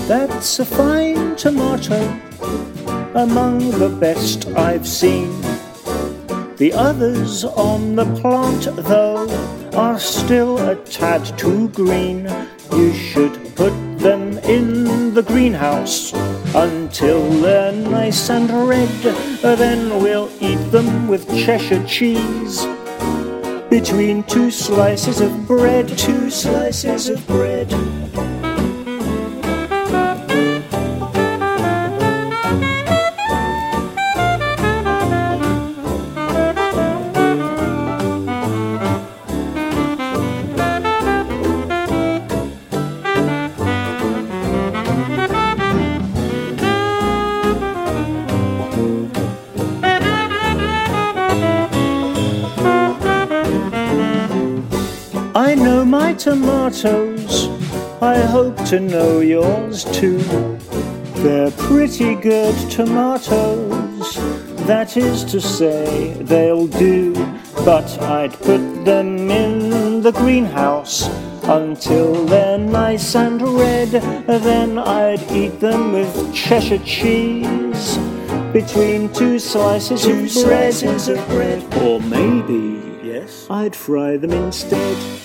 That's a fine tomato, among the best I've seen. The others on the plant, though, are still a tad too green. You should put them in the greenhouse until they're nice and red. Then we'll eat them with Cheshire cheese, between two slices of bread. Two slices of bread. I know my tomatoes, I hope to know yours too. They're pretty good tomatoes, that is to say, they'll do. But I'd put them in the greenhouse until they're nice and red. Then I'd eat them with Cheshire cheese, between two slices of bread. Or maybe I'd fry them instead.